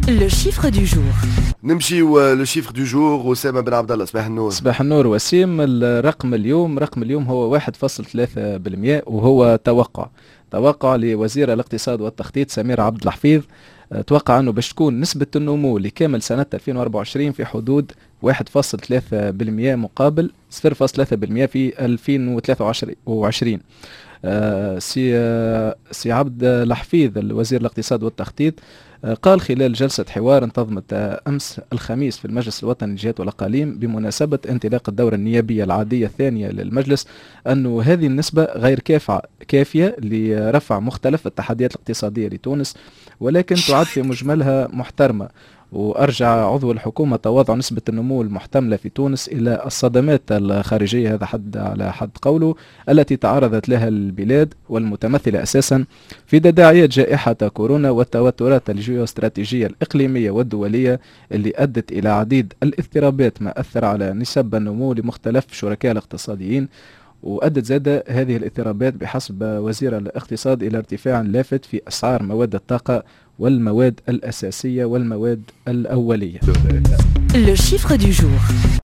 Le chiffre du jour. نمشيو لو شيفر دو جور. أسامة بن عبد الله، صباح النور. صباح النور وسيم. رقم اليوم هو 1.3%، وهو توقع لوزير الاقتصاد والتخطيط سمير عبد الحفيظ. توقع أنه باش تكون نسبة النمو لكامل سنة 2024 في حدود 1.3% مقابل 0.3% في 2023. سي عبد الحفيظ الوزير الاقتصاد والتخطيط قال خلال جلسة حوار انتظمت أمس الخميس في المجلس الوطني للجهات والأقاليم بمناسبة انطلاق الدورة النيابية العادية الثانية للمجلس أن هذه النسبة غير كافية لرفع مختلف التحديات الاقتصادية لتونس، ولكن تعد في مجملها محترمة. وأرجع عضو الحكومة تواضع نسبة النمو المحتملة في تونس إلى الصدمات الخارجية، هذا على حد قوله، التي تعرضت لها البلاد، والمتمثلة أساسا في تداعيات جائحة كورونا والتوترات الجيوستراتيجية الإقليمية والدولية اللي أدت إلى عديد الاضطرابات، ما أثر على نسب النمو لمختلف شركاء الاقتصاديين. وأدت زاد هذه الاضطرابات بحسب وزير الاقتصاد إلى ارتفاع لافت في أسعار مواد الطاقة والمواد الأساسية والمواد الأولية. Le chiffre du jour.